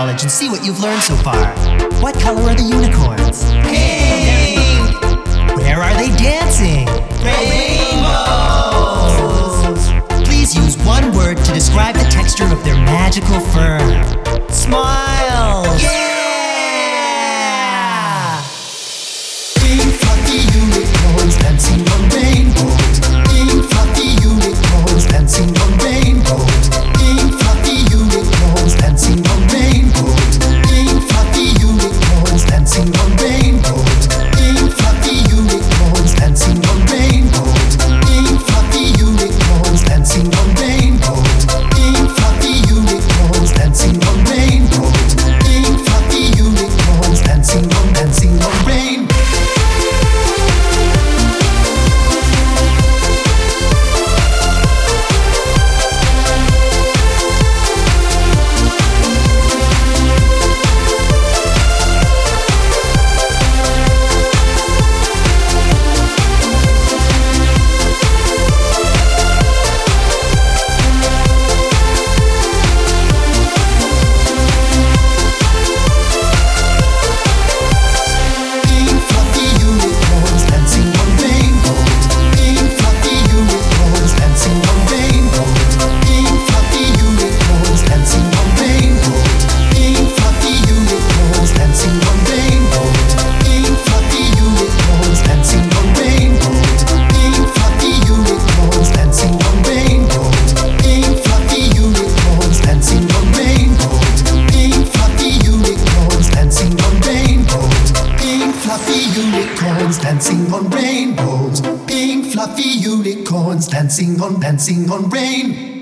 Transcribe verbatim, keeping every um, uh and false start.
knowledge and see what you've learned so far. What color are the unicorns? Pink! Where are they dancing? Rainbows! Please use one word to describe the texture of their magical fur. Smile! Yeah! Pink fluffy unicorns dancing on rainbows. Pink fluffy unicorns dancing on rainbows. Pink fluffy unicorns dancing on rainbows. Pink fluffy unicorns dancing on rainbows. Pink fluffy unicorns dancing on rainbows. Pink fluffy unicorns dancing on rainbows. Pink fluffy unicorns dancing on rainbows. Pink fluffy unicorns dancing on dancing on rainbows. Dancing on rainbows, pink fluffy unicorns dancing on dancing on rain.